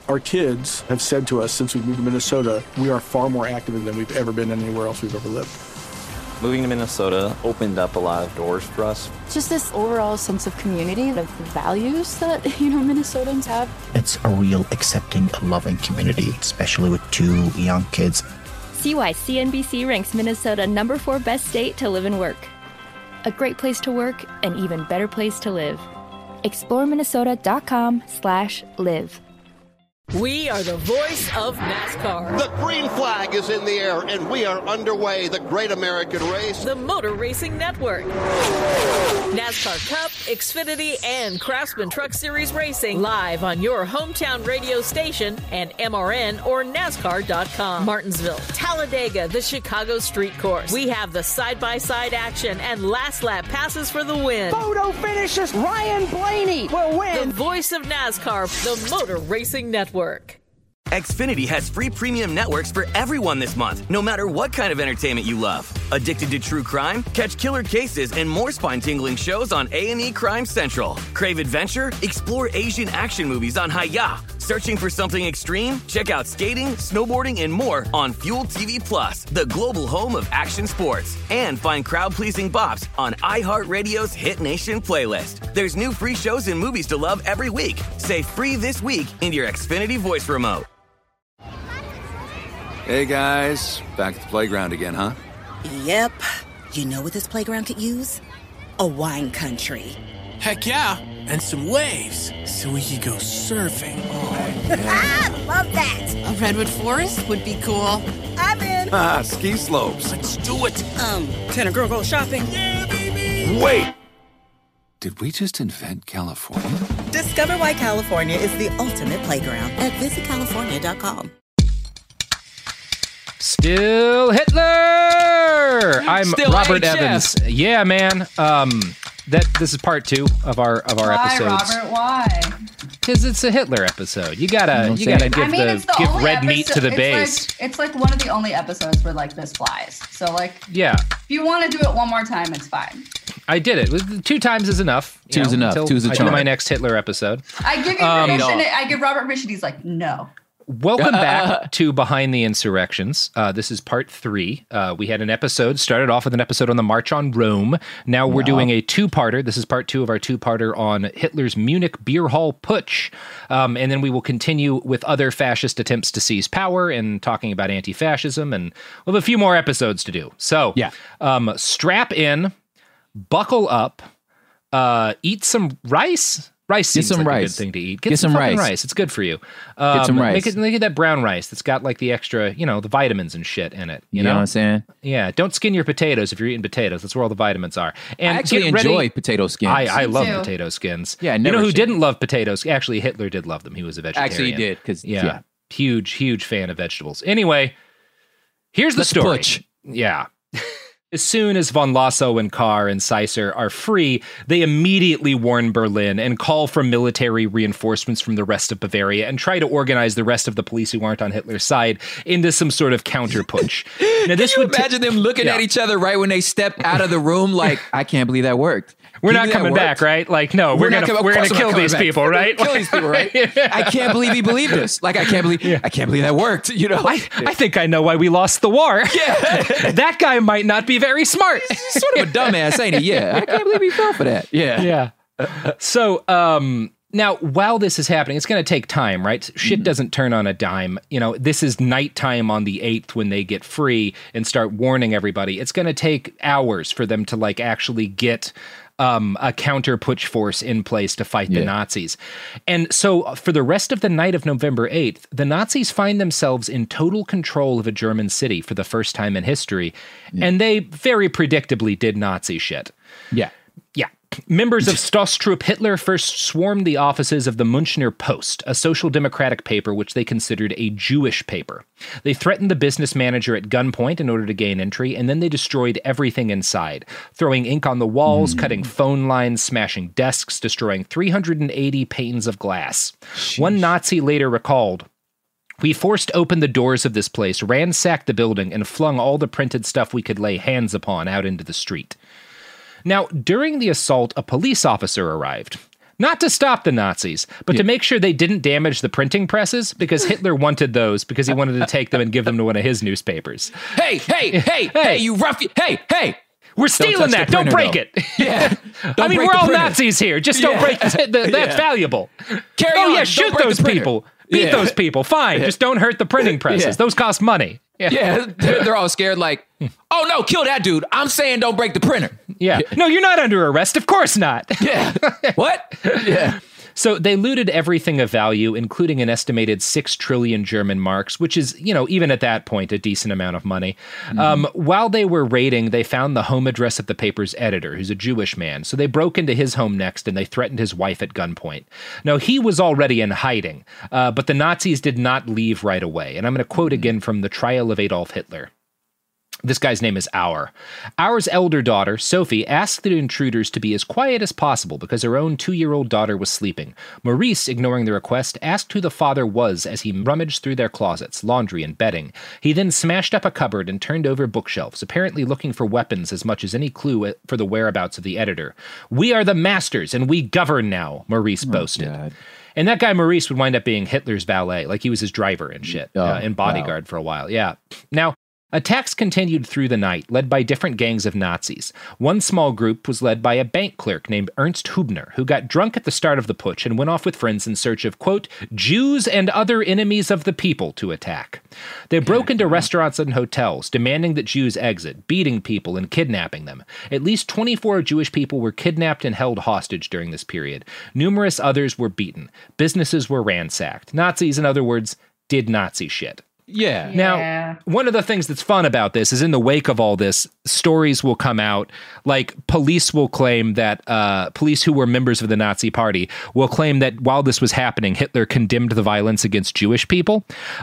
Our kids have said to us since we moved to Minnesota, we are far more active than we've ever been anywhere else we've ever lived. Moving to Minnesota opened up a lot of doors for us. Just this overall sense of community, of the values that, Minnesotans have. It's a real accepting, loving community, especially with 2 young kids. See why CNBC ranks Minnesota number 4 best state to live and work. A great place to work, an even better place to live. ExploreMinnesota.com/live. We are the voice of NASCAR. The green flag is in the air, and we are underway. The Great American Race. The Motor Racing Network. NASCAR Cup, Xfinity, and Craftsman Truck Series Racing live on your hometown radio station and MRN or NASCAR.com. Martinsville, Talladega, the Chicago Street Course. We have the side-by-side action and last lap passes for the win. Photo finishes. Ryan Blaney will win. The voice of NASCAR, the Motor Racing Network. Xfinity has free premium networks for everyone this month, no matter what kind of entertainment you love. Addicted to true crime? Catch killer cases and more spine-tingling shows on A&E Crime Central. Crave adventure? Explore Asian action movies on Hi-Ya. Searching for something extreme? Check out skating, snowboarding, and more on Fuel TV Plus, the global home of action sports. And find crowd-pleasing bops on iHeartRadio's Hit Nation playlist. There's new free shows and movies to love every week. Say free this week in your Xfinity voice remote. Hey guys, back at the playground again, huh? Yep. You know what this playground could use? A wine country. Heck yeah, and some waves, so we could go surfing. Oh, yeah. Love that. A redwood forest would be cool. I'm in. Ski slopes. Let's do it. Can a girl go shopping? Yeah, baby. Wait! Did we just invent California? Discover why California is the ultimate playground at visitcalifornia.com. Still Hitler! I'm Still Robert HF. Evans. Yeah, man. This is part 2 of our Why, episodes. Robert? Why? Because it's a Hitler episode. You gotta give red meat to the base. It's like one of the only episodes where this flies. So yeah. if you want to do it one more time, it's fine. I did it. 2 times is enough. Two's enough. Two's a charm. I do my next Hitler episode. I give you permission. I give Robert permission. He's like, no. Welcome back to Behind the Insurrections. This is part 3. We had an episode, started off with an episode on the March on Rome. Now we're doing a 2-parter. This is part 2 of our 2-parter on Hitler's Munich beer hall putsch. And then we will continue with other fascist attempts to seize power and talking about anti-fascism. And we'll have a few more episodes to do. So strap in, buckle up, eat some rice. Rice seems like a good thing to eat. Get some rice. It's good for you. Get some rice. Make it that brown rice that's got the extra, the vitamins and shit in it. You know what I'm saying? Yeah. Don't skin your potatoes if you're eating potatoes. That's where all the vitamins are. And I actually enjoy potato skins. I love potato skins. Yeah, you know who didn't love potatoes? Actually, Hitler did love them. He was a vegetarian. Actually, he did. Because huge fan of vegetables. Anyway, here's the story. Putsch. Yeah. As soon as von Lossow and Kahr and Seisser are free, they immediately warn Berlin and call for military reinforcements from the rest of Bavaria and try to organize the rest of the police who aren't on Hitler's side into some sort of counter-putsch. Now, this Can you imagine them looking at each other right when they step out of the room like, I can't believe that worked. We're not coming back, right? No, we're gonna kill these people, right? Kill these people, right? I can't believe he believed us. I can't believe that worked. I think I know why we lost the war. Yeah, that guy might not be very smart. He's sort of a dumbass, ain't he? Yeah, I can't believe he fell for that. Yeah. So, now, while this is happening, it's going to take time, right? Shit doesn't turn on a dime. This is nighttime on the 8th when they get free and start warning everybody. It's going to take hours for them to actually get a counter-putsch force in place to fight the Nazis. And so for the rest of the night of November 8th, the Nazis find themselves in total control of a German city for the first time in history. And they very predictably did Nazi shit. Yeah. Members of Stosstrup Hitler first swarmed the offices of the Münchner Post, a social democratic paper which they considered a Jewish paper. They threatened the business manager at gunpoint in order to gain entry, and then they destroyed everything inside, throwing ink on the walls, cutting phone lines, smashing desks, destroying 380 panes of glass. Sheesh. One Nazi later recalled, "We forced open the doors of this place, ransacked the building, and flung all the printed stuff we could lay hands upon out into the street." Now, during the assault, a police officer arrived. Not to stop the Nazis, but to make sure they didn't damage the printing presses, because Hitler wanted those because he wanted to take them and give them to one of his newspapers. Hey, you ruffian. Hey. We're stealing that. Don't break it. Yeah. I mean, we're all Nazis here. Just don't break it. That's valuable. Carry on. Yeah, shoot those people. Beat those people. Fine. Just don't hurt the printing presses. Those cost money. Yeah. They're all scared like, oh, no, kill that dude. I'm saying don't break the printer. Yeah. No, you're not under arrest. Of course not. Yeah. What? Yeah. So they looted everything of value, including an estimated 6 trillion German marks, which is, even at that point, a decent amount of money. While they were raiding, they found the home address of the paper's editor, who's a Jewish man. So they broke into his home next, and they threatened his wife at gunpoint. Now, he was already in hiding, but the Nazis did not leave right away. And I'm going to quote again from The Trial of Adolf Hitler. This guy's name is Auer. Auer's elder daughter, Sophie, asked the intruders to be as quiet as possible because her own 2-year-old daughter was sleeping. Maurice, ignoring the request, asked who the father was as he rummaged through their closets, laundry, and bedding. He then smashed up a cupboard and turned over bookshelves, apparently looking for weapons as much as any clue for the whereabouts of the editor. "We are the masters, and we govern now," Maurice boasted. God. And that guy Maurice would wind up being Hitler's valet, like he was his driver and shit, and bodyguard for a while. Yeah. Now, attacks continued through the night, led by different gangs of Nazis. One small group was led by a bank clerk named Ernst Hubner, who got drunk at the start of the putsch and went off with friends in search of, quote, Jews and other enemies of the people to attack. They broke into restaurants and hotels, demanding that Jews exit, beating people and kidnapping them. At least 24 Jewish people were kidnapped and held hostage during this period. Numerous others were beaten. Businesses were ransacked. Nazis, in other words, did Nazi shit. Yeah. Now, one of the things that's fun about this is in the wake of all this, stories will come out, like police will claim that, police who were members of the Nazi party will claim that while this was happening, Hitler condemned the violence against Jewish people.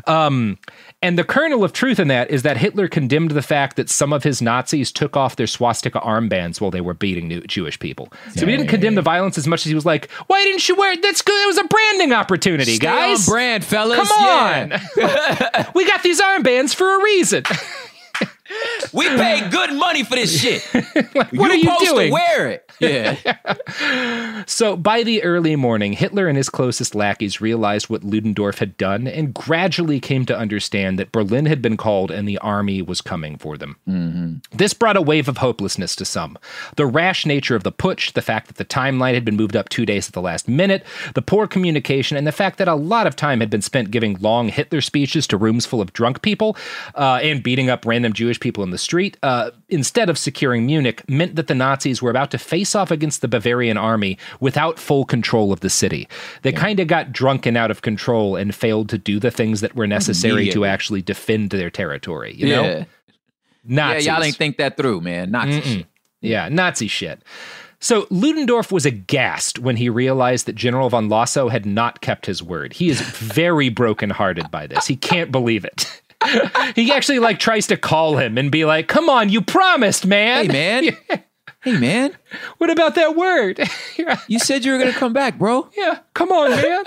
And the kernel of truth in that is that Hitler condemned the fact that some of his Nazis took off their swastika armbands while they were beating Jewish people. So he didn't condemn the violence as much as he was like, why didn't you wear it? That's good. It was a branding opportunity, guys. Stay on brand, fellas. Come on. We got these armbands for a reason. We paid good money for this shit. What are you supposed doing? To wear it. Yeah. So by the early morning, Hitler and his closest lackeys realized what Ludendorff had done and gradually came to understand that Berlin had been called and the army was coming for them. Mm-hmm. This brought a wave of hopelessness to some. The rash nature of the putsch, the fact that the timeline had been moved up 2 days at the last minute, the poor communication, and the fact that a lot of time had been spent giving long Hitler speeches to rooms full of drunk people and beating up random Jewish people in the street, instead of securing Munich, meant that the Nazis were about to face off against the Bavarian army without full control of the city. They kind of got drunk and out of control and failed to do the things that were necessary to actually defend their territory, you know? Nazis. Yeah, y'all ain't think that through, man. Nazi shit. Yeah, Nazi shit. So Ludendorff was aghast when he realized that General von Lossow had not kept his word. He is very brokenhearted by this. He can't believe it. He actually tries to call him and be like, come on, you promised, man. Hey, man. Hey, man. What about that word? You said you were going to come back, bro. Yeah, come on, man.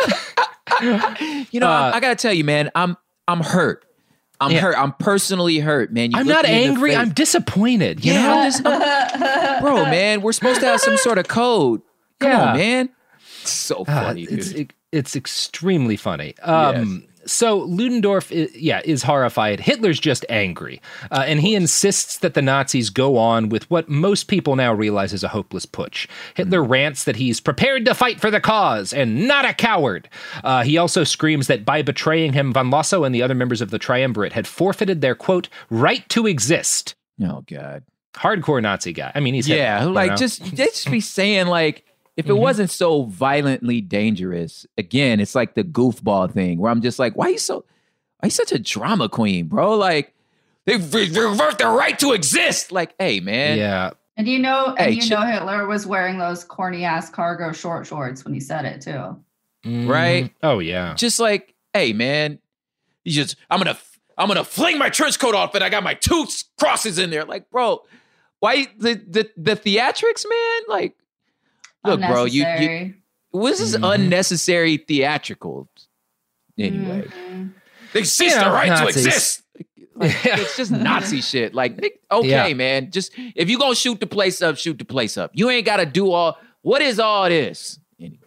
I got to tell you, man, I'm hurt. I'm hurt. I'm personally hurt, man. I'm not angry. I'm disappointed. You know? Bro, man, we're supposed to have some sort of code. Come on, man. It's so funny, dude. It's extremely funny. So Ludendorff is horrified. Hitler's just angry. And he insists that the Nazis go on with what most people now realize is a hopeless putsch. Hitler rants that he's prepared to fight for the cause and not a coward. He also screams that by betraying him, von Lossow and the other members of the Triumvirate had forfeited their, quote, right to exist. Oh, God. Hardcore Nazi guy. I mean, he's... Hitler, just be saying, if it wasn't so violently dangerous, again, it's like the goofball thing where I'm just like, why you such a drama queen, bro? They revert their right to exist. Hey, man. Yeah. And Hitler was wearing those corny ass cargo shorts when he said it too. Right? Oh yeah. Just hey, man, I'm gonna fling my trench coat off and I got my two crosses in there. Bro, why the theatrics, man? Look, bro, you this is unnecessary theatrical. Anyway, they cease their right Nazis. To exist. It's just Nazi shit. Man, just if you gonna shoot the place up, shoot the place up. You ain't got to do what is all this? Anyway.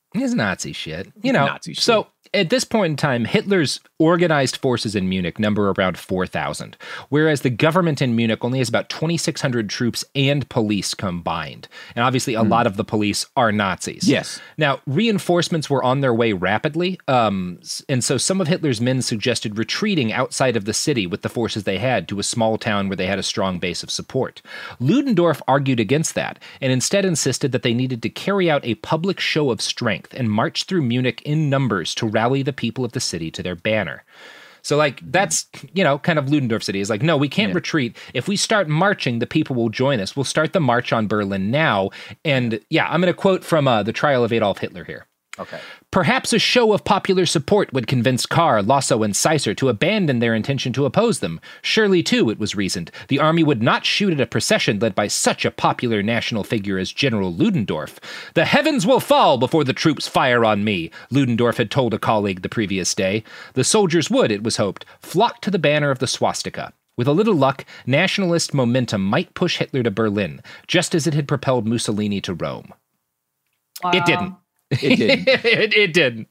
It's Nazi shit. You know, Nazi shit. So at this point in time, Hitler's organized forces in Munich number around 4,000, whereas the government in Munich only has about 2,600 troops and police combined. And obviously, a lot of the police are Nazis. Yes. Now, reinforcements were on their way rapidly, and so some of Hitler's men suggested retreating outside of the city with the forces they had to a small town where they had a strong base of support. Ludendorff argued against that, and instead insisted that they needed to carry out a public show of strength and march through Munich in numbers to rally the people of the city to their banner. So, like, that's, you know, kind of Ludendorff city is like, no, we can't retreat. If we start marching, the people will join us. We'll start the march on Berlin now. And yeah, I'm going to quote from The Trial of Adolf Hitler here. Okay. Perhaps a show of popular support would convince Kahr, Lossow, and Seisser to abandon their intention to oppose them. Surely, too, it was reasoned, the army would not shoot at a procession led by such a popular national figure as General Ludendorff. The heavens will fall before the troops fire on me, Ludendorff had told a colleague the previous day. The soldiers would, it was hoped, flock to the banner of the swastika. With a little luck, nationalist momentum might push Hitler to Berlin, just as it had propelled Mussolini to Rome. Wow. It didn't. It didn't. it didn't.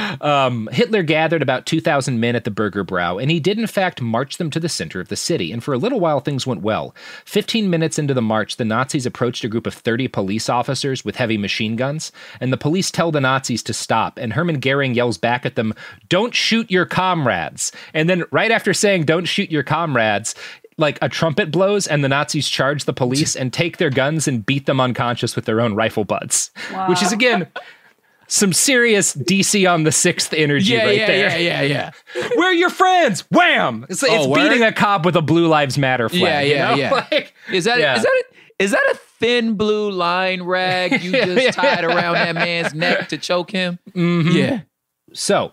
Hitler gathered about 2,000 men at the Bürgerbräu, and he did in fact march them to the center of the city, and for a little while things went well. 15 minutes into the march, the Nazis approached a group of 30 police officers with heavy machine guns, and the police tell the Nazis to stop, and Hermann Goering yells back at them, "Don't shoot your comrades." And then right after saying, "Don't shoot your comrades," like a trumpet blows and the Nazis charge the police and take their guns and beat them unconscious with their own rifle butts. Wow. Which is, again, some serious DC on the 6th energy there. Yeah. We're your friends. Wham! It's beating a cop with a Blue Lives Matter flag. Yeah. Like, Is that a thin blue line rag you just tied around that man's neck to choke him? Mm-hmm. Yeah. So,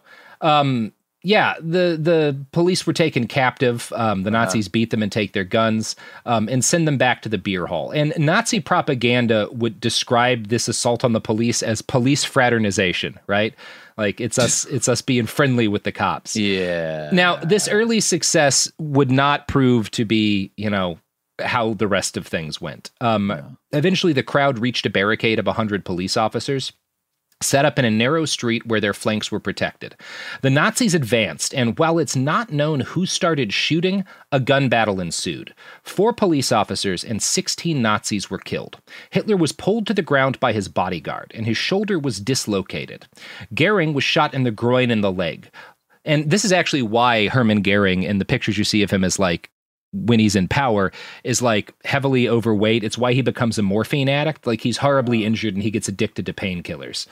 the police were taken captive. The Nazis beat them and take their guns and send them back to the beer hall. And Nazi propaganda would describe this assault on the police as police fraternization, right? Like it's us being friendly with the cops. Yeah. Now, this early success would not prove to be, you know, how the rest of things went. Eventually, the crowd reached a barricade of 100 police officers, set up in a narrow street where their flanks were protected. The Nazis advanced, and while it's not known who started shooting, a gun battle ensued. 4 police officers and 16 Nazis were killed. Hitler was pulled to the ground by his bodyguard, and his shoulder was dislocated. Goering was shot in the groin and the leg. And this is actually why Hermann Goering, in the pictures you see of him, is like, when he's in power, is like heavily overweight. It's why he becomes a morphine addict. Like he's horribly injured and he gets addicted to painkillers.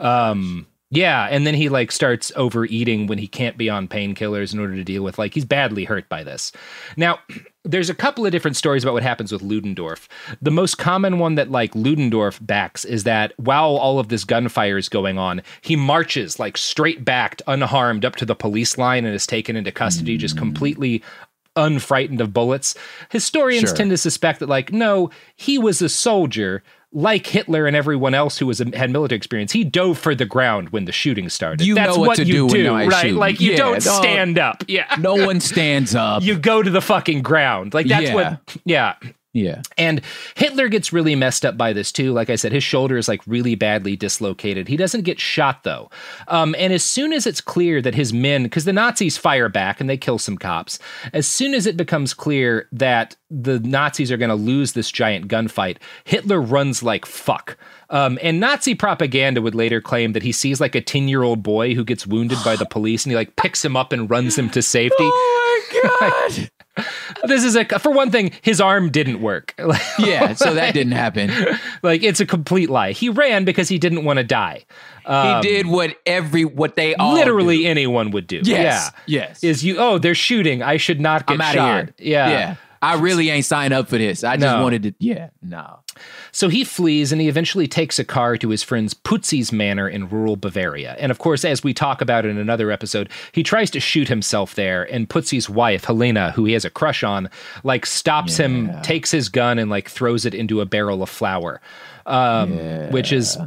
Yeah, and then he like starts overeating when he can't be on painkillers in order to deal with, like, he's badly hurt by this. Now, there's a couple of different stories about what happens with Ludendorff. The most common one that like Ludendorff backs is that while all of this gunfire is going on, he marches like straight backed, unharmed up to the police line and is taken into custody, just completely unfrightened of bullets. Historians tend to suspect that, like, no, he was a soldier like Hitler and everyone else who had military experience. He dove for the ground when the shooting started. That's what you do, right? Shoot. Like, you don't stand up. Yeah. No one stands up. You go to the fucking ground. Like, that's what, Yeah. And Hitler gets really messed up by this too. Like I said, his shoulder is like really badly dislocated. He doesn't get shot though. And as soon as it's clear that his men, because the Nazis fire back and they kill some cops, as soon as it becomes clear that the Nazis are going to lose this giant gunfight, Hitler runs like fuck. And Nazi propaganda would later claim that he sees like a 10-year-old boy who gets wounded by the police and he like picks him up and runs him to safety. Oh my God. This is for one thing, his arm didn't work. So that didn't happen. Like, it's a complete lie. He ran because he didn't want to die. He did what they all literally do. anyone would do. Yes. Is they're shooting. I should not get shot. I'm out of here. Yeah. I really ain't signed up for this. I just wanted to. No. So he flees, and he eventually takes a car to his friend's Putzi's manor in rural Bavaria. And of course, as we talk about in another episode, he tries to shoot himself there, and Putzi's wife, Helena, who he has a crush on, like stops him, takes his gun, and like throws it into a barrel of flour, which is,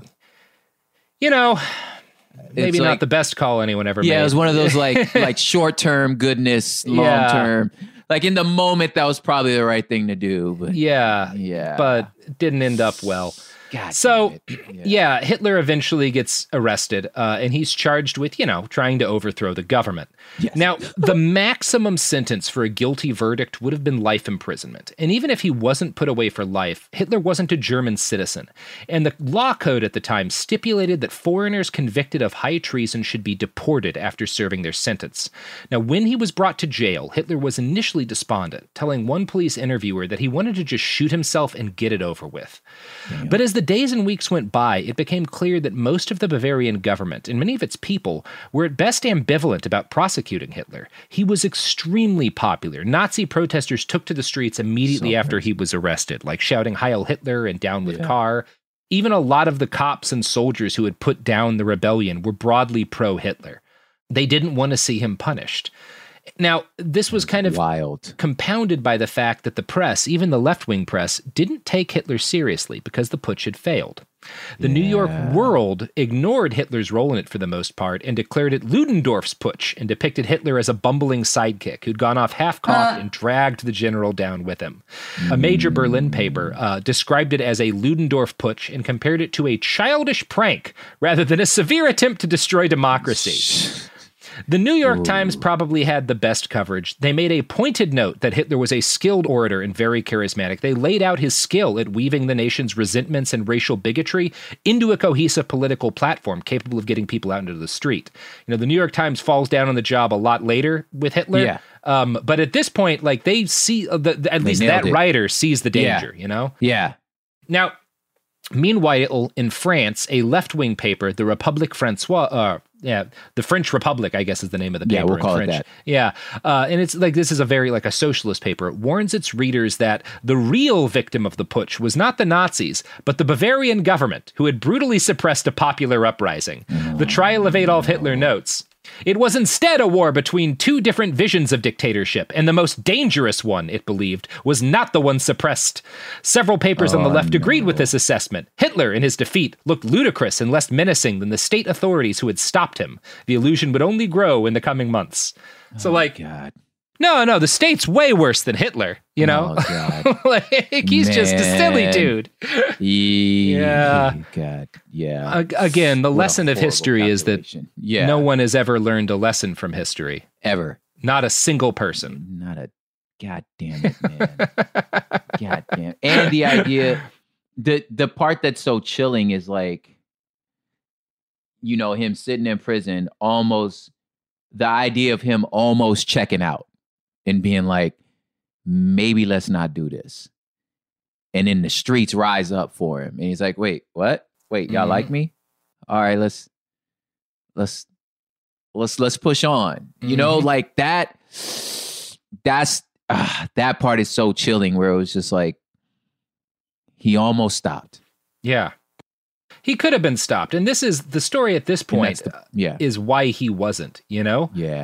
maybe not the best call anyone ever made. Yeah, it was one of those like short-term goodness, long-term. Like in the moment, that was probably the right thing to do. But but it didn't end up well. God. So, yeah, Hitler eventually gets arrested, and he's charged with, trying to overthrow the government. Yes. Now, the maximum sentence for a guilty verdict would have been life imprisonment. And even if he wasn't put away for life, Hitler wasn't a German citizen. And the law code at the time stipulated that foreigners convicted of high treason should be deported after serving their sentence. Now, when he was brought to jail, Hitler was initially despondent, telling one police interviewer that he wanted to just shoot himself and get it over with. Yeah. But as the days and weeks went by, it became clear that most of the Bavarian government and many of its people were at best ambivalent about prosecuting Hitler. He was extremely popular. Nazi protesters took to the streets immediately after he was arrested, like shouting Heil Hitler and Down with Kahr. Even a lot of the cops and soldiers who had put down the rebellion were broadly pro-Hitler. They didn't want to see him punished. Now, this was kind of wild, compounded by the fact that the press, even the left-wing press, didn't take Hitler seriously because the putsch had failed. The New York World ignored Hitler's role in it for the most part and declared it Ludendorff's putsch and depicted Hitler as a bumbling sidekick who'd gone off half-cocked and dragged the general down with him. A major Berlin paper described it as a Ludendorff putsch and compared it to a childish prank rather than a severe attempt to destroy democracy. The New York Times probably had the best coverage. They made a pointed note that Hitler was a skilled orator and very charismatic. They laid out his skill at weaving the nation's resentments and racial bigotry into a cohesive political platform capable of getting people out into the street. The New York Times falls down on the job a lot later with Hitler. Yeah. But at this point, like they see, at least that writer sees the danger, Yeah. Now, meanwhile, in France, a left-wing paper, the Republique Françoise, the French Republic, I guess is the name of the paper. Yeah, we'll call in French. it that. Yeah, and it's like this is a very like a socialist paper. It warns its readers that the real victim of the putsch was not the Nazis, but the Bavarian government, who had brutally suppressed a popular uprising. The trial of Adolf Hitler notes, it was instead a war between two different visions of dictatorship, and the most dangerous one, it believed, was not the one suppressed. Several papers on the left agreed with this assessment. Hitler, in his defeat, looked ludicrous and less menacing than the state authorities who had stopped him. The illusion would only grow in the coming months. So, God. No, the state's way worse than Hitler, Oh, God. like, he's just a silly dude. Yeah. God, yeah. Again, the lesson of history is that no one has ever learned a lesson from history. Ever. Not a single person. Not a... God damn it, man. God damn. And the idea... The part that's so chilling is like, him sitting in prison, almost... The idea of him almost checking out and being like, maybe let's not do this. And then the streets rise up for him. And he's like, wait, what? Wait, y'all like me? All right, let's push on. Like that's that part is so chilling where it was just like, he almost stopped. Yeah. He could have been stopped. And this is the story at this point is why he wasn't, Yeah.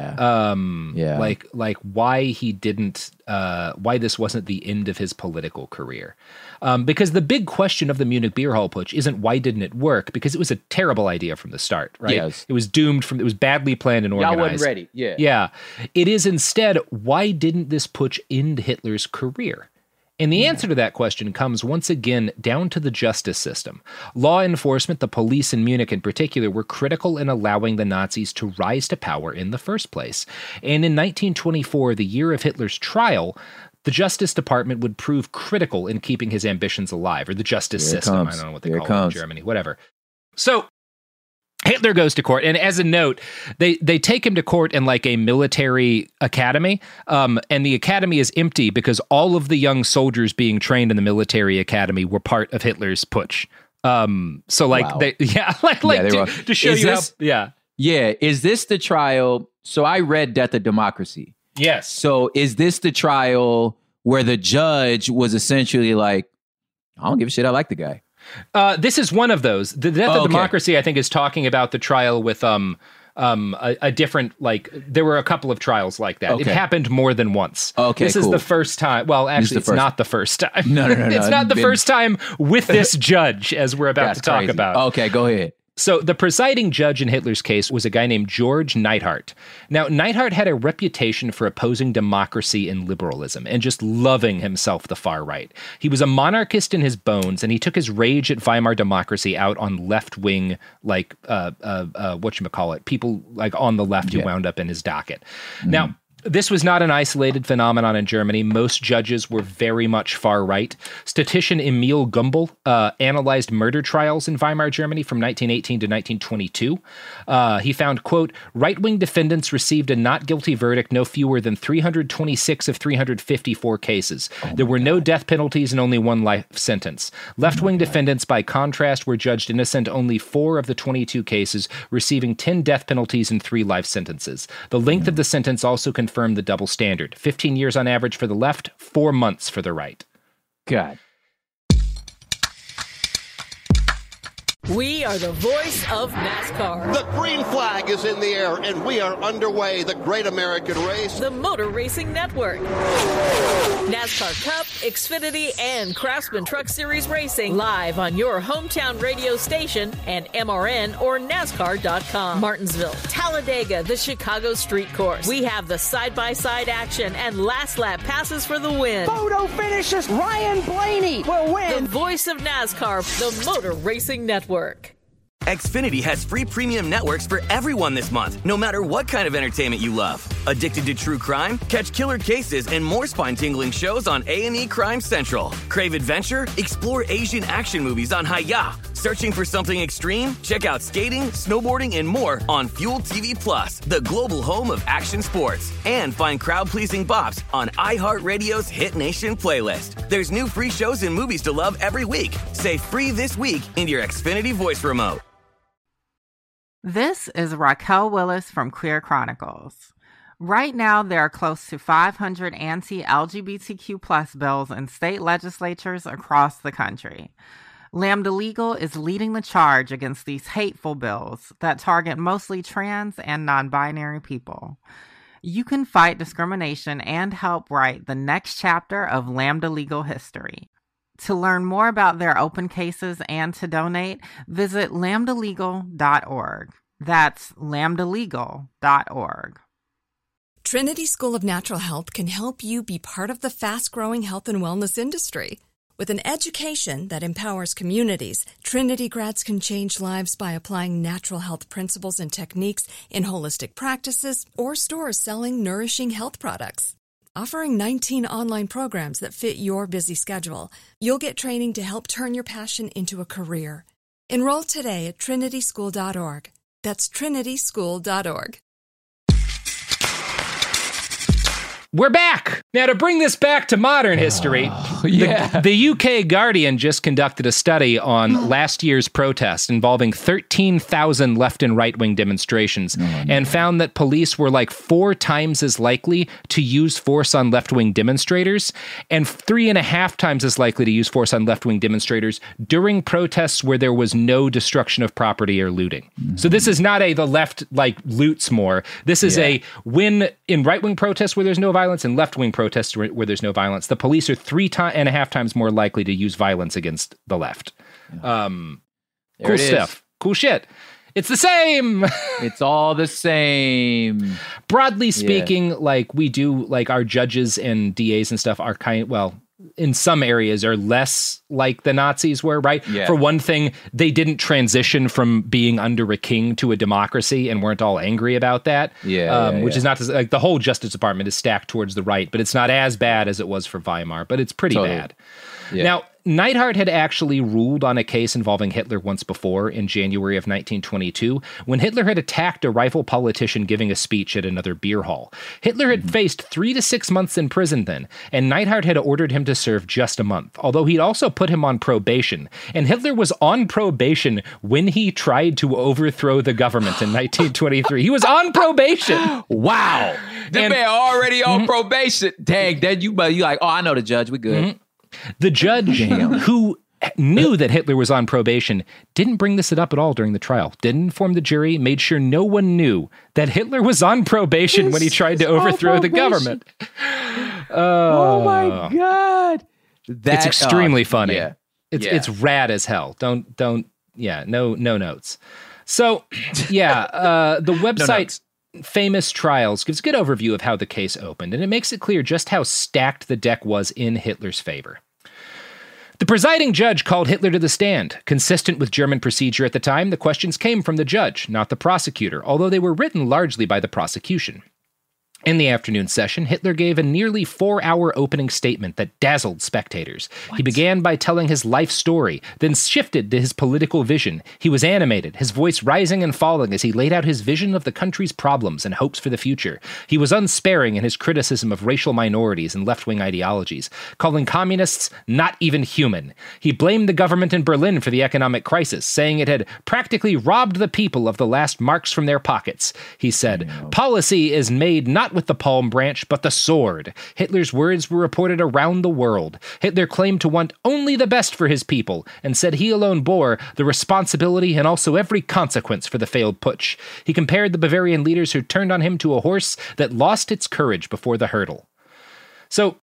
Like why he didn't, why this wasn't the end of his political career. Because the big question of the Munich Beer Hall Putsch isn't why didn't it work? Because it was a terrible idea from the start, right? Yes. It was doomed it was badly planned and organized. Y'all wasn't ready. Yeah. Yeah. It is instead, why didn't this putsch end Hitler's career? And the answer to that question comes once again down to the justice system. Law enforcement, the police in Munich in particular, were critical in allowing the Nazis to rise to power in the first place. And in 1924, the year of Hitler's trial, the Justice Department would prove critical in keeping his ambitions alive, or the justice system. I don't know what they call it in Germany, whatever. So Hitler goes to court, and as a note, they take him to court in like a military academy, and the academy is empty because all of the young soldiers being trained in the military academy were part of Hitler's putsch. So like, wow. To show you how, Yeah, is this the trial? So I read Death of Democracy. Yes. So is this the trial where the judge was essentially like, I don't give a shit, I like the guy? This is one of those. The Death of Democracy, I think, is talking about the trial with a different, like, there were a couple of trials like that. It happened more than once. This is the first time. Well, actually, it's not the first time. No. It's not the first time with this judge, as we're about to talk about. Okay, go ahead. So the presiding judge in Hitler's case was a guy named George Neidhart. Now, Neidhart had a reputation for opposing democracy and liberalism and just loving himself the far right. He was a monarchist in his bones, and he took his rage at Weimar democracy out on left-wing, like, whatchamacallit, people like on the left who wound up in his docket. Now, this was not an isolated phenomenon in Germany. Most judges were very much far right. Statistician Emil Gumbel analyzed murder trials in Weimar Germany from 1918 to 1922. He found, quote, right-wing defendants received a not guilty verdict no fewer than 326 of 354 cases. There were no death penalties and only one life sentence. Left-wing defendants, by contrast, were judged innocent only 4 of the 22 cases, receiving 10 death penalties and 3 life sentences. The length of the sentence also confirmed the double standard. 15 years on average for the left, 4 months for the right. God. We are the voice of NASCAR. The green flag is in the air, and we are underway. The great American race. The Motor Racing Network. NASCAR Cup, Xfinity, and Craftsman Truck Series Racing live on your hometown radio station and MRN or NASCAR.com. Martinsville, Talladega, the Chicago Street Course. We have the side-by-side action and last lap passes for the win. Photo finishes. Ryan Blaney will win. The voice of NASCAR, the Motor Racing Network. Xfinity has free premium networks for everyone this month, no matter what kind of entertainment you love. Addicted to true crime? Catch killer cases and more spine-tingling shows on A&E Crime Central. Crave adventure? Explore Asian action movies on Hi-YAH. Searching for something extreme? Check out skating, snowboarding, and more on Fuel TV Plus, the global home of action sports. And find crowd-pleasing bops on iHeartRadio's Hit Nation playlist. There's new free shows and movies to love every week. Say free this week in your Xfinity voice remote. This is Raquel Willis from Queer Chronicles. Right now, there are close to 500 anti-LGBTQ+ bills in state legislatures across the country. Lambda Legal is leading the charge against these hateful bills that target mostly trans and non-binary people. You can fight discrimination and help write the next chapter of Lambda Legal history. To learn more about their open cases and to donate, visit lambdalegal.org. That's lambdalegal.org. Trinity School of Natural Health can help you be part of the fast-growing health and wellness industry. With an education that empowers communities, Trinity grads can change lives by applying natural health principles and techniques in holistic practices or stores selling nourishing health products. Offering 19 online programs that fit your busy schedule, you'll get training to help turn your passion into a career. Enroll today at trinityschool.org. That's trinityschool.org. We're back! Now, to bring this back to modern history, the UK Guardian just conducted a study on last year's protest involving 13,000 left and right-wing demonstrations and found that police were like 4 times as likely to use force on left-wing demonstrators and 3.5 times as likely to use force on left-wing demonstrators during protests where there was no destruction of property or looting. So this is not the left loots more. This is a win in right-wing protests where there's no violence and left-wing protests where there's no violence. The police are 3.5 times more likely to use violence against the left. Cool stuff. Cool shit. It's the same. It's all the same. Broadly speaking, we do, our judges and DAs and stuff are in some areas are less like the Nazis were, right? Yeah. For one thing, they didn't transition from being under a king to a democracy and weren't all angry about that. Which is not to, the whole Justice Department is stacked towards the right, but it's not as bad as it was for Weimar, but it's pretty bad. Yeah. Now, Neidhart had actually ruled on a case involving Hitler once before in January of 1922, when Hitler had attacked a rival politician giving a speech at another beer hall. Hitler had faced 3 to 6 months in prison then, and Neidhart had ordered him to serve just a month, although he'd also put him on probation. And Hitler was on probation when he tried to overthrow the government in 1923. He was on probation. Wow. The man already on probation. Dang, then you like, I know the judge, we good. Mm-hmm. The judge who knew that Hitler was on probation didn't bring this up at all during the trial, didn't inform the jury, made sure no one knew that Hitler was on probation when he tried to overthrow the government. Oh my God. It's extremely funny. Yeah. It's rad as hell. No notes. So, yeah, the website Famous Trials gives a good overview of how the case opened, and it makes it clear just how stacked the deck was in Hitler's favor. The presiding judge called Hitler to the stand. Consistent with German procedure at the time, the questions came from the judge, not the prosecutor, although they were written largely by the prosecution. In the afternoon session, Hitler gave a nearly 4-hour opening statement that dazzled spectators. He began by telling his life story, then shifted to his political vision. He was animated, his voice rising and falling as he laid out his vision of the country's problems and hopes for the future. He was unsparing in his criticism of racial minorities and left-wing ideologies, calling communists not even human. He blamed the government in Berlin for the economic crisis, saying it had practically robbed the people of the last marks from their pockets. He said, "Policy is made not with the palm branch, but the sword." Hitler's words were reported around the world. Hitler claimed to want only the best for his people, and said he alone bore the responsibility and also every consequence for the failed putsch. He compared the Bavarian leaders who turned on him to a horse that lost its courage before the hurdle. So,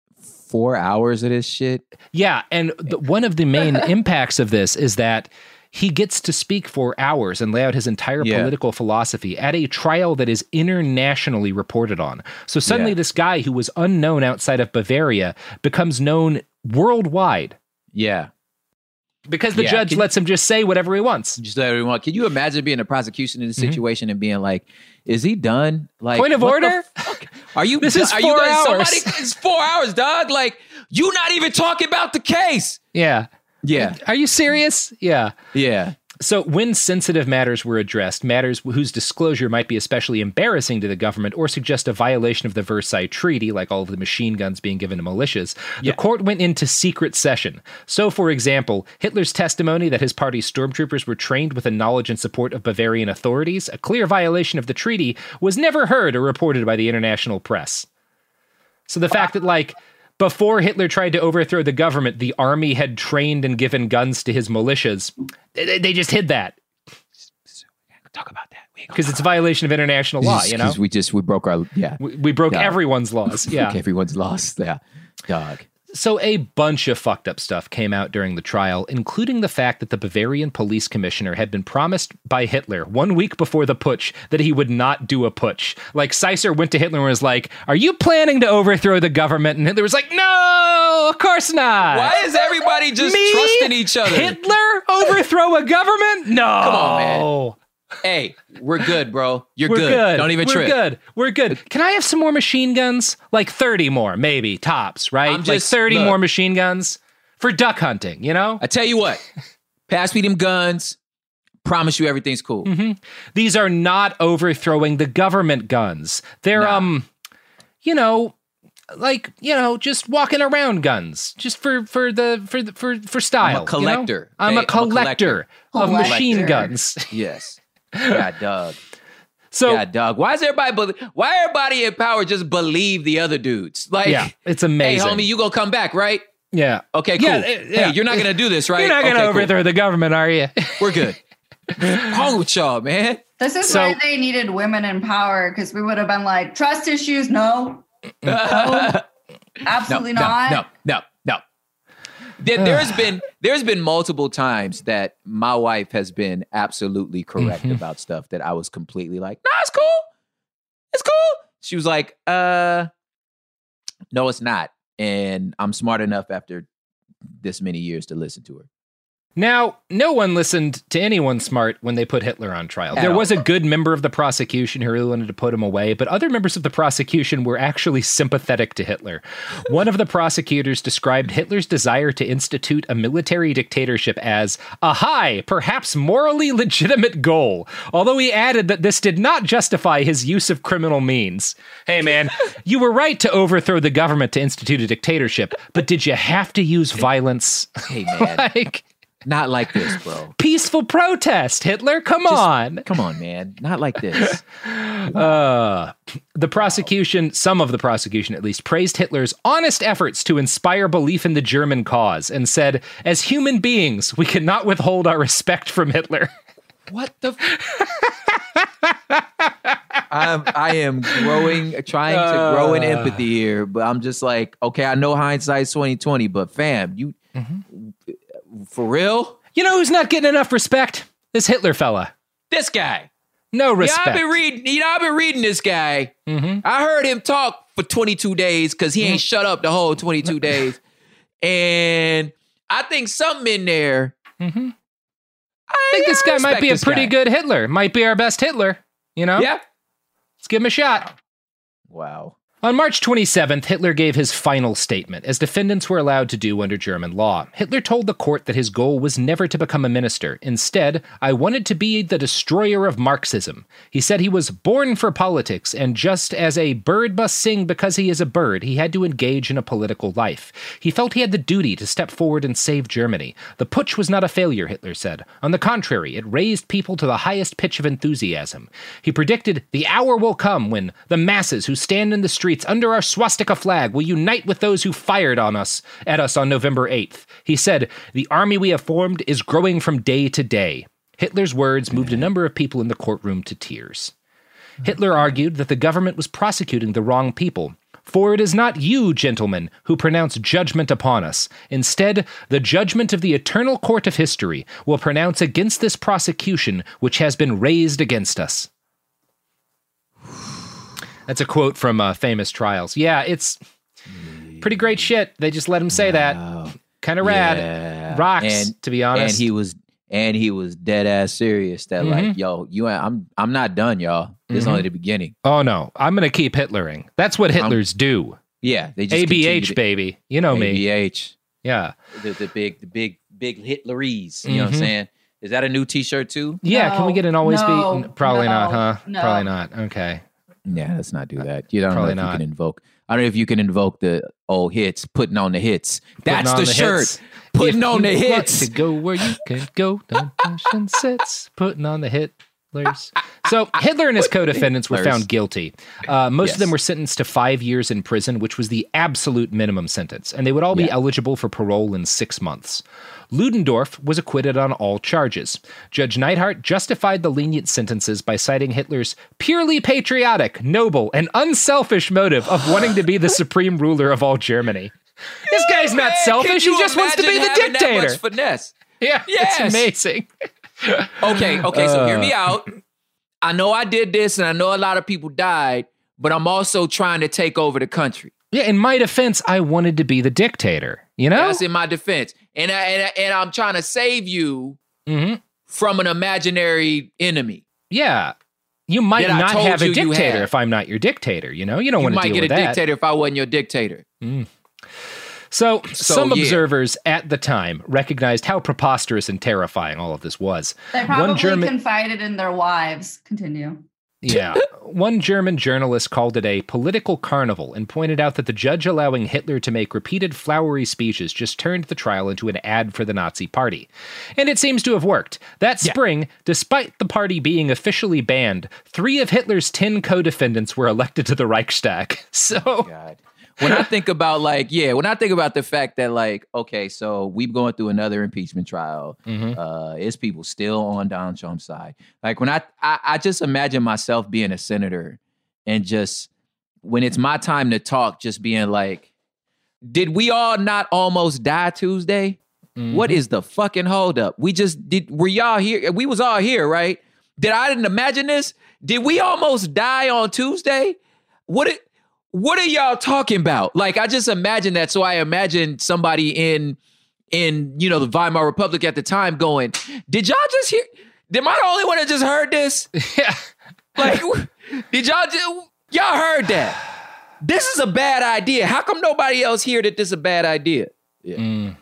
4 hours of this shit? Yeah, and one of the main impacts of this is that he gets to speak for hours and lay out his entire political philosophy at a trial that is internationally reported on. So suddenly this guy who was unknown outside of Bavaria becomes known worldwide. Yeah. Because the judge lets him just say whatever he wants. Just whatever he wants. Can you imagine being a prosecution in this situation and being like, is he done? Like, point of order? Are you? This is 4 hours. It's 4 hours, dog. Like, you not even talking about the case. Yeah. Yeah. Are you serious? Yeah. Yeah. So when sensitive matters were addressed, matters whose disclosure might be especially embarrassing to the government or suggest a violation of the Versailles Treaty, like all of the machine guns being given to militias, the court went into secret session. So, for example, Hitler's testimony that his party's stormtroopers were trained with the knowledge and support of Bavarian authorities, a clear violation of the treaty, was never heard or reported by the international press. So the fact that, like, before Hitler tried to overthrow the government, the army had trained and given guns to his militias. They just hid that. Talk about that. Because it's a violation of international law, you know? Because we broke our, We broke everyone's laws, yeah. Everyone's laws, yeah. Dog. So a bunch of fucked up stuff came out during the trial, including the fact that the Bavarian police commissioner had been promised by Hitler 1 week before the putsch that he would not do a putsch. Like, Seisser went to Hitler and was like, "Are you planning to overthrow the government?" And Hitler was like, "No, of course not." Why is everybody just trusting each other? Hitler overthrow a government? No. Come on, man. Hey, we're good, bro. We're good. Don't even trip. We're good. Can I have some more machine guns? Like 30 more, maybe, tops, right? Like 30 more machine guns for duck hunting, you know? I tell you what, pass me them guns. Promise you everything's cool. Mm-hmm. These are not overthrowing the government guns. They're, you know, like, you know, just walking around guns, just for style. I'm a collector. You know? I'm a collector of machine guns. Yes. God, dog. God, dog. Why everybody in power just believe the other dudes? Like, yeah, it's amazing. Hey, homie, you gonna come back, right? Yeah. Okay, cool. Hey, you're not gonna do this, right? You're not gonna overthrow the government, are you? We're good. What's wrong with y'all, man? This is why they needed women in power, because we would have been like, trust issues, no. Absolutely not. No. There's been multiple times that my wife has been absolutely correct about stuff that I was completely like, "No, it's cool. It's cool." She was like, "No, it's not." And I'm smart enough after this many years to listen to her. Now, no one listened to anyone smart when they put Hitler on trial. There was a good member of the prosecution who really wanted to put him away, but other members of the prosecution were actually sympathetic to Hitler. One of the prosecutors described Hitler's desire to institute a military dictatorship as a high, perhaps morally legitimate goal, although he added that this did not justify his use of criminal means. Hey, man, you were right to overthrow the government to institute a dictatorship, but did you have to use violence? Hey, man. Not like this, bro. Peaceful protest, Hitler. Come on, man. Not like this. The prosecution, some of the prosecution at least, praised Hitler's honest efforts to inspire belief in the German cause and said, "As human beings, we cannot withhold our respect from Hitler." What the? I am trying to grow in empathy here, but I'm just like, okay, I know hindsight's 2020, but fam, you. For real? You know who's not getting enough respect? This Hitler fella. This guy. No respect. I've been reading this guy. Mm-hmm. I heard him talk for 22 days because he ain't shut up the whole 22 days. And I think something in there. Mm-hmm. I think this guy might be a pretty good Hitler. Might be our best Hitler, you know? Yeah. Let's give him a shot. Wow. On March 27th, Hitler gave his final statement, as defendants were allowed to do under German law. Hitler told the court that his goal was never to become a minister. Instead, I wanted to be the destroyer of Marxism. He said he was born for politics, and just as a bird must sing because he is a bird, he had to engage in a political life. He felt he had the duty to step forward and save Germany. The putsch was not a failure, Hitler said. On the contrary, it raised people to the highest pitch of enthusiasm. He predicted the hour will come when the masses who stand in the streets under our swastika flag will unite with those who fired at us on November 8th. He said, the army we have formed is growing from day to day. Hitler's words moved a number of people in the courtroom to tears. Hitler argued that the government was prosecuting the wrong people. For it is not you, gentlemen, who pronounce judgment upon us. Instead, the judgment of the eternal court of history will pronounce against this prosecution which has been raised against us. That's a quote from Famous Trials. Yeah, it's pretty great shit. They just let him say that. Kind of rad. Yeah. Rocks, to be honest. And he was dead ass serious that like, yo, I'm not done, y'all. This is only the beginning. Oh no, I'm gonna keep Hitlering. That's what Hitlers do. Yeah, they just ABH, baby. You know me. ABH. Yeah. The big Hitleries. You know what I'm saying? Is that a new T-shirt too? Yeah. No, can we get an always no, be? Probably no, not, huh? no. Probably not. Okay. Yeah, let's not do that. You don't know Probably if not. you can invoke. I don't know if you can invoke the old hits, putting on the hits. That's the shirt. Hits. Putting on the If you want hits. to go where you can go, don't push and sits. Putting on the Hitlers. So Hitler and his co-defendants were found guilty. Most of them were sentenced to 5 years in prison, which was the absolute minimum sentence, and they would all be eligible for parole in 6 months. Ludendorff was acquitted on all charges. Judge Neidhart justified the lenient sentences by citing Hitler's purely patriotic, noble, and unselfish motive of wanting to be the supreme ruler of all Germany. This guy's not selfish, he just wants to be the dictator. That much finesse. Yeah, Yes. it's amazing. Okay, so hear me out. I know I did this and I know a lot of people died, but I'm also trying to take over the country. Yeah, in my defense, I wanted to be the dictator, you know? That's in my defense. And I'm trying to save you from an imaginary enemy. Yeah. You might That I not told have a you dictator had. if I'm not your dictator, you know? You don't You want to might deal get with a that. dictator if I wasn't your dictator. So some yeah. observers at the time recognized how preposterous and terrifying all of this was. They probably confided in their wives. Continue. Yeah. One German journalist called it a political carnival and pointed out that the judge allowing Hitler to make repeated flowery speeches just turned the trial into an ad for the Nazi Party. And it seems to have worked. That spring, despite the party being officially banned, 3 of Hitler's 10 co-defendants were elected to the Reichstag. So... God. When I think about the fact that like, okay, so we're going through another impeachment trial. Is people still on Donald Trump's side? Like when I just imagine myself being a senator and just when it's my time to talk, just being like, did we all not almost die Tuesday? What is the fucking holdup? Were y'all here? We was all here, right? I didn't imagine this? Did we almost die on Tuesday? What are y'all talking about? Like, I just imagine that. So I imagine somebody in the Weimar Republic at the time going, did y'all just hear? Am I the only one that just heard this? Yeah. Like, did y'all heard that? This is a bad idea. How come nobody else heard that this is a bad idea? Yeah.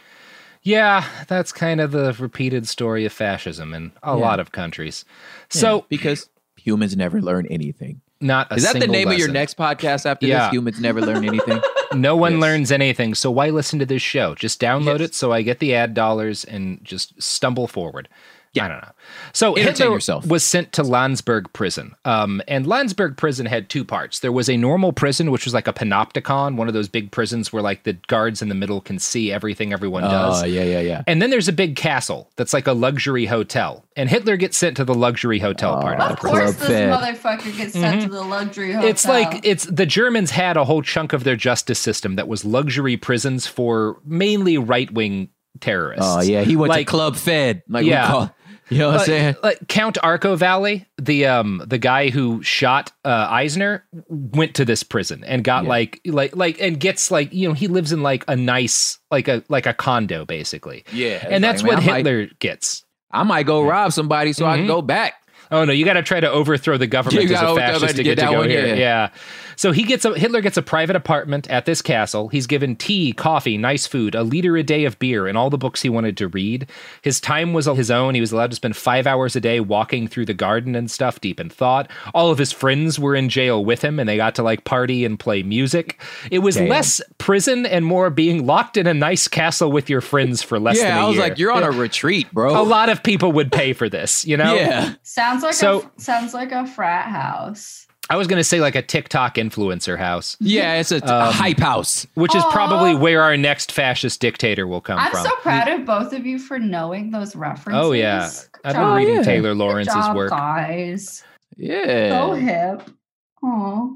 Yeah, that's kind of the repeated story of fascism in a lot of countries. So because humans never learn anything. Not a Is that the single name of your lesson. next podcast after this? Humans never learn anything? No one learns anything, so why listen to this show? Just download it so I get the ad dollars and just stumble forward. I don't know. So Hitler was sent to Landsberg prison. And Landsberg prison had 2 parts. There was a normal prison, which was like a panopticon, one of those big prisons where like the guards in the middle can see everything everyone does. Oh, yeah. And then there's a big castle that's like a luxury hotel. And Hitler gets sent to the luxury hotel part of the prison. Of course this motherfucker gets sent to the luxury hotel. It's like the Germans had a whole chunk of their justice system that was luxury prisons for mainly right-wing terrorists. Oh, yeah. He went to Club Fed. Like we call You know what I'm saying? Like Count Arco Valley, the guy who shot Eisner, went to this prison and got and gets he lives in like a nice like a condo basically. Yeah, and that's what Hitler gets. I might go rob somebody so I can go back. Oh no, you got to try to overthrow the government as a fascist to get to go here. Yeah. So Hitler gets a private apartment at this castle. He's given tea, coffee, nice food, a liter a day of beer, and all the books he wanted to read. His time was his own. He was allowed to spend 5 hours a day walking through the garden and stuff, deep in thought. All of his friends were in jail with him, and they got to like party and play music. It was less prison and more being locked in a nice castle with your friends for less than a year. Yeah, I was like, you're on a retreat, bro. A lot of people would pay for this, you know? Yeah. Sounds like a frat house. I was going to say like a TikTok influencer house. Yeah, it's a hype house. Which is probably where our next fascist dictator will come from. I'm so proud of both of you for knowing those references. Oh, yeah. I've been reading Taylor Lawrence's Good job, work. Guys. Yeah. So hip. Aw.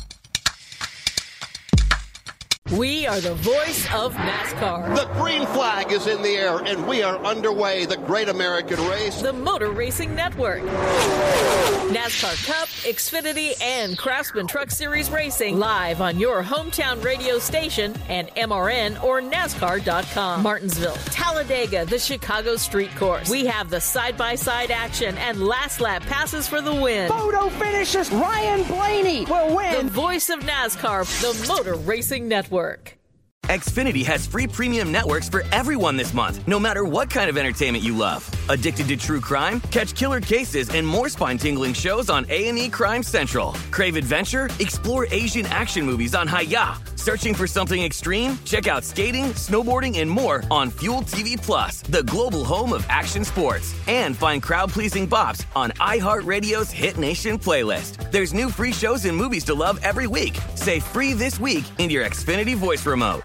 We are the voice of NASCAR. The green flag is in the air, and we are underway. The Great American Race. The Motor Racing Network. NASCAR Cup, Xfinity, and Craftsman Truck Series Racing live on your hometown radio station and MRN or NASCAR.com. Martinsville, Talladega, the Chicago Street Course. We have the side-by-side action and last lap passes for the win. Photo finishes. Ryan Blaney will win. The voice of NASCAR, the Motor Racing Network. Xfinity has free premium networks for everyone this month, no matter what kind of entertainment you love. Addicted to true crime? Catch killer cases and more spine-tingling shows on A&E Crime Central. Crave adventure? Explore Asian action movies on Hi-Ya. Searching for something extreme? Check out skating, snowboarding, and more on Fuel TV Plus, the global home of action sports. And find crowd-pleasing bops on iHeartRadio's Hit Nation playlist. There's new free shows and movies to love every week. Say free this week in your Xfinity voice remote.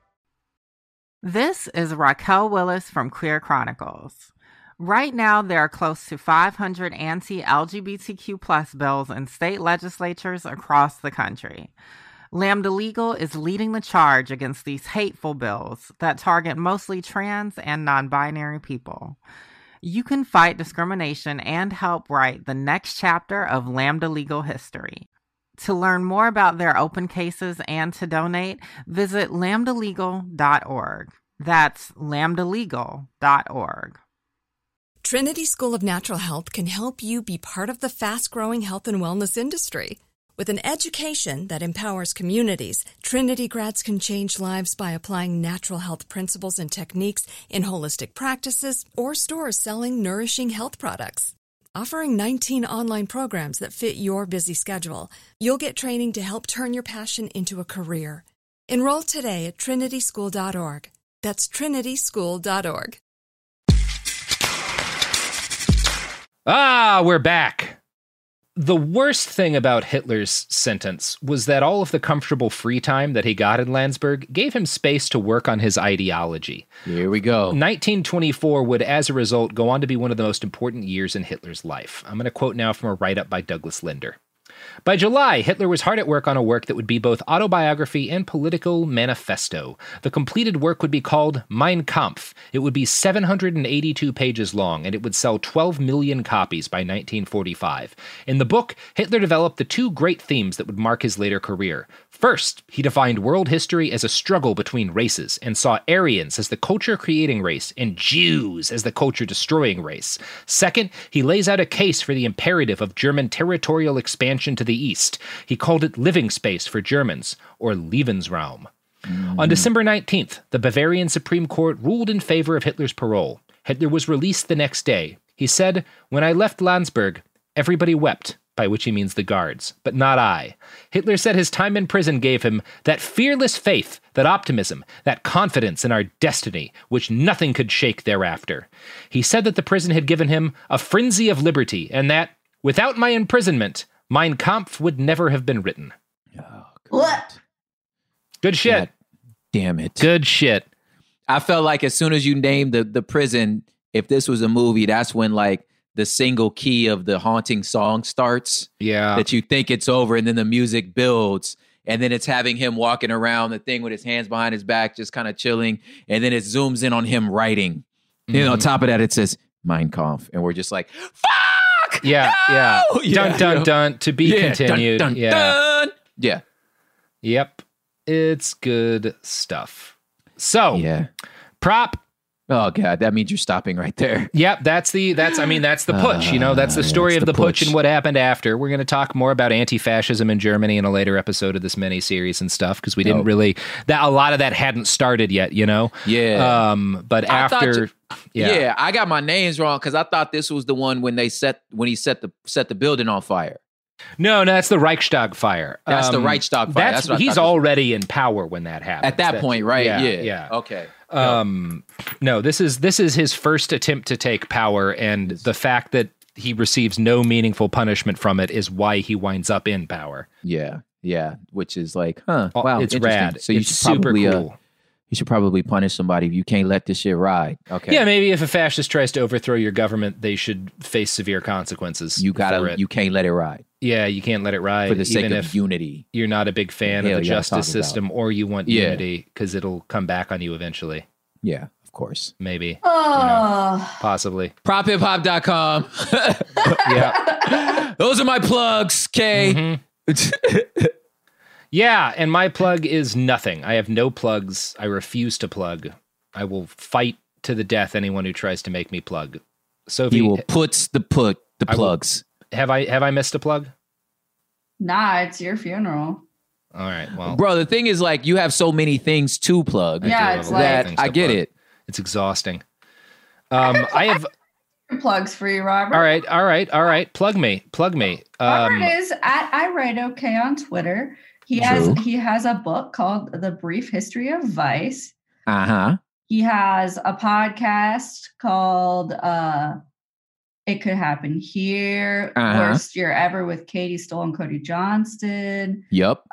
This is Raquel Willis from Queer Chronicles. Right now, there are close to 500 anti-LGBTQ+ bills in state legislatures across the country. Lambda Legal is leading the charge against these hateful bills that target mostly trans and non-binary people. You can fight discrimination and help write the next chapter of Lambda Legal history. To learn more about their open cases and to donate, visit lambdalegal.org. That's lambdalegal.org. Trinity School of Natural Health can help you be part of the fast-growing health and wellness industry. With an education that empowers communities, Trinity grads can change lives by applying natural health principles and techniques in holistic practices or stores selling nourishing health products. Offering 19 online programs that fit your busy schedule, you'll get training to help turn your passion into a career. Enroll today at trinityschool.org. That's trinityschool.org. We're back. The worst thing about Hitler's sentence was that all of the comfortable free time that he got in Landsberg gave him space to work on his ideology. Here we go. 1924 would, as a result, go on to be one of the most important years in Hitler's life. I'm going to quote now from a write-up by Douglas Linder. By July, Hitler was hard at work on a work that would be both autobiography and political manifesto. The completed work would be called Mein Kampf. It would be 782 pages long, and it would sell 12 million copies by 1945. In the book, Hitler developed the two great themes that would mark his later career. First, he defined world history as a struggle between races and saw Aryans as the culture-creating race and Jews as the culture-destroying race. Second, he lays out a case for the imperative of German territorial expansion to the east. He called it living space for Germans, or Lebensraum. On December 19th, the Bavarian Supreme Court ruled in favor of Hitler's parole. Hitler was released the next day. He said, "When I left Landsberg, everybody wept," by which he means the guards, but not I. Hitler said his time in prison gave him that fearless faith, that optimism, that confidence in our destiny, which nothing could shake thereafter. He said that the prison had given him a frenzy of liberty, and that, without my imprisonment, Mein Kampf would never have been written. What? Good shit. God damn it. Good shit. I felt like as soon as you named the prison, if this was a movie, that's when like the single key of the haunting song starts. Yeah. That you think it's over and then the music builds. And then it's having him walking around the thing with his hands behind his back, just kind of chilling. And then it zooms in on him writing. And on top of that, it says, Mein Kampf, and we're just like, fuck! Yeah, no! yeah. Yeah, Dun, dun, to be continued. Dun, dun, yeah. dun. Yeah. Yep. It's good stuff. So, yeah. Prop. Oh God, that means you're stopping right there. Yep, that's the putsch. That's the story of the putsch and what happened after. We're going to talk more about anti-fascism in Germany in a later episode of this mini-series and stuff, because we didn't really, a lot of that hadn't started yet, Yeah. But after, I got my names wrong because I thought this was the one when he set the building on fire. No, that's the Reichstag fire. That's the Reichstag fire. That's what he's already in power when that happens. At that point, right? Yeah. Okay. No, this is his first attempt to take power, and the fact that he receives no meaningful punishment from it is why he winds up in power. Yeah. Which is like, wow, it's rad. So you it's should super probably, cool. You should probably punish somebody if you can't let this shit ride. Okay. Yeah, maybe if a fascist tries to overthrow your government, they should face severe consequences. You can't let it ride. Yeah, you can't let it ride. For the sake even of if unity. You're not a big fan of the justice system, or you want unity, because it'll come back on you eventually. Yeah, of course. Maybe. Oh. Possibly. PropHipHop.com. Yeah. Those are my plugs, Kay. Mm-hmm. Yeah, and my plug is nothing. I have no plugs. I refuse to plug. I will fight to the death anyone who tries to make me plug. Sophie, he will put the plugs. Have I missed a plug? Nah, it's your funeral. All right. Well, bro, the thing is, like, you have so many things to plug. Yeah, it's that like I get it. It's exhausting. I have plugs for you, Robert. All right. Plug me. Robert is at I Write Okay on Twitter. He has a book called The Brief History of Vice. He has a podcast called It Could Happen Here. Worst Year Ever with Katie Stoll and Cody Johnston. Yep.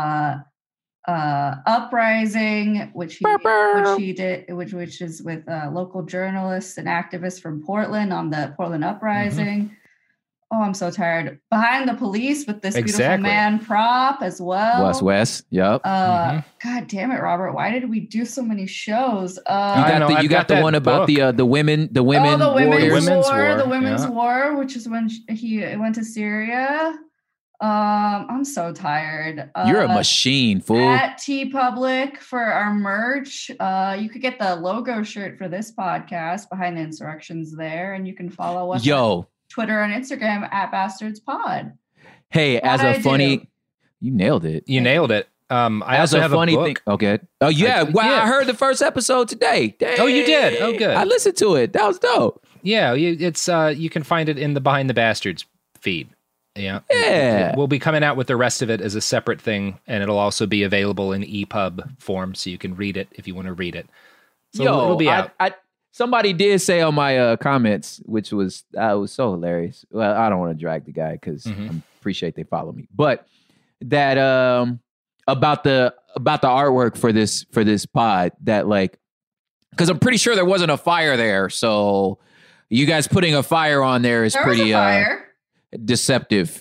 Uprising, which he did, which is with local journalists and activists from Portland on the Portland Uprising. Mm-hmm. Oh, I'm so tired. Behind the Police with this beautiful man Prop as well. Wes. Yep. God damn it, Robert. Why did we do so many shows? You got the one about the women warriors. The women's war, which is when he went to Syria. I'm so tired. You're a machine, fool. At TeePublic for our merch. You could get the logo shirt for this podcast, Behind the Insurrections, there, and you can follow us. Twitter and Instagram at BastardsPod. Hey, you nailed it. You nailed it. I also have a funny thing. Okay. Oh yeah. I heard the first episode today. Dang. Oh, you did? Oh, good. I listened to it. That was dope. Yeah. It's you can find it in the Behind the Bastards feed. Yeah. We'll be coming out with the rest of it as a separate thing, and it'll also be available in EPUB form, so you can read it if you want to read it. So it'll be out. Somebody did say on my comments, which was so hilarious. Well, I don't want to drag the guy because I appreciate they follow me, but that about the artwork for this pod, that like, because I'm pretty sure there wasn't a fire there, so you guys putting a fire on there is pretty deceptive.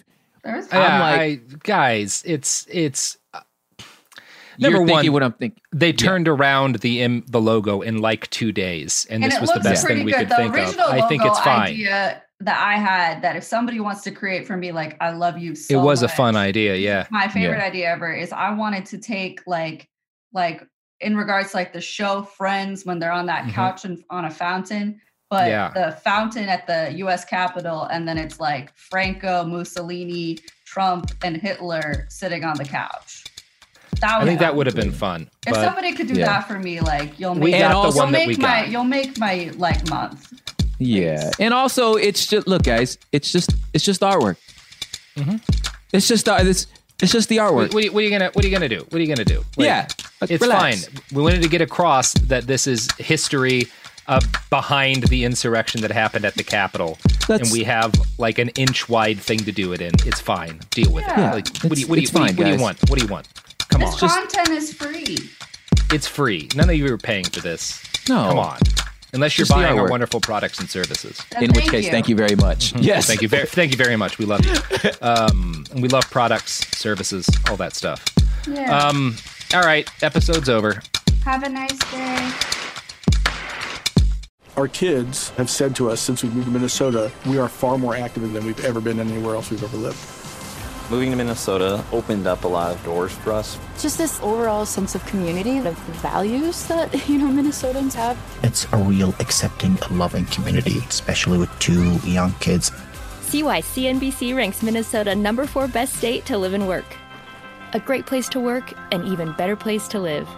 Guys, it's Number one, thinking what I'm thinking. They turned around the logo in like 2 days, and this was the best thing we could think of. I think it's fine. Idea that I had, that if somebody wants to create for me, like, I love you so much. It was a fun idea, yeah. My favorite idea ever is I wanted to take like in regards to like the show Friends when they're on that couch on a fountain, but the fountain at the U.S. Capitol, and then it's like Franco, Mussolini, Trump, and Hitler sitting on the couch. I think that would have been fun. If somebody could do that for me, like, you'll make my like month. Yeah, and also it's just, look, guys, it's just artwork. It's just the artwork. What are you gonna do? What are you gonna do? Like, it's relax. fine. We wanted to get across that this is history behind the insurrection that happened at the Capitol, and we have like an inch wide thing to do it in. It's fine. Deal with it. Like, what do you want? What do you want? Come on. This content is free. It's free. None of you are paying for this. No. Come on. Unless you're buying our wonderful products and services. In which case, thank you very much. Yes. Thank you very much. We love you. And we love products, services, all that stuff. Yeah. All right. Episode's over. Have a nice day. Our kids have said to us since we moved to Minnesota, we are far more active than we've ever been anywhere else we've ever lived. Moving to Minnesota opened up a lot of doors for us. Just this overall sense of community, of values that, Minnesotans have. It's a real accepting, loving community, especially with 2 young kids. See why CNBC ranks Minnesota number 4 best state to live and work. A great place to work, an even better place to live.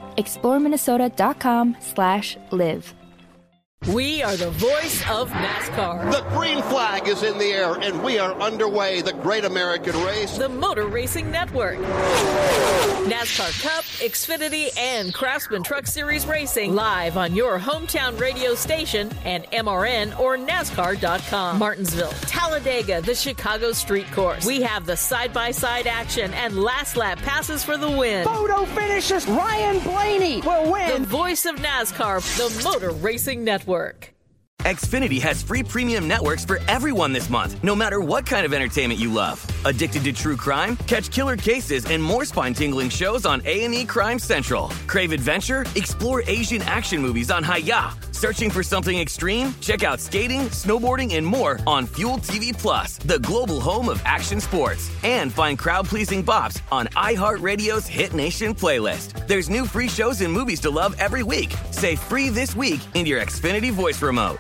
ExploreMinnesota.com/live. We are the voice of NASCAR. The green flag is in the air, and we are underway. The Great American Race. The Motor Racing Network. NASCAR Cup, Xfinity, and Craftsman Truck Series Racing live on your hometown radio station and MRN or NASCAR.com. Martinsville, Talladega, the Chicago Street Course. We have the side-by-side action and last lap passes for the win. Photo finishes. Ryan Blaney will win. The voice of NASCAR, the Motor Racing Network. Xfinity has free premium networks for everyone this month, no matter what kind of entertainment you love. Addicted to true crime? Catch killer cases and more spine-tingling shows on A&E Crime Central. Crave adventure? Explore Asian action movies on Hi-Ya. Searching for something extreme? Check out skating, snowboarding, and more on Fuel TV Plus, the global home of action sports. And find crowd-pleasing bops on iHeartRadio's Hit Nation playlist. There's new free shows and movies to love every week. Say free this week in your Xfinity voice remote.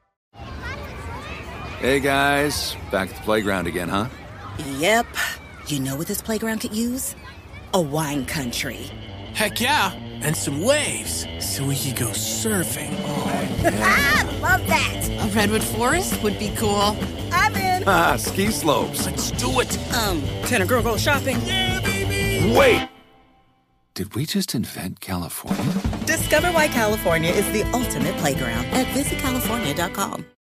Hey guys, back at the playground again, huh? Yep. You know what this playground could use? A wine country. Heck yeah, and some waves so we could go surfing. Oh, yeah. Love that. A redwood forest would be cool. I'm in. Ski slopes. Let's do it. Can a girl go shopping? Yeah, baby. Wait. Did we just invent California? Discover why California is the ultimate playground at visitcalifornia.com.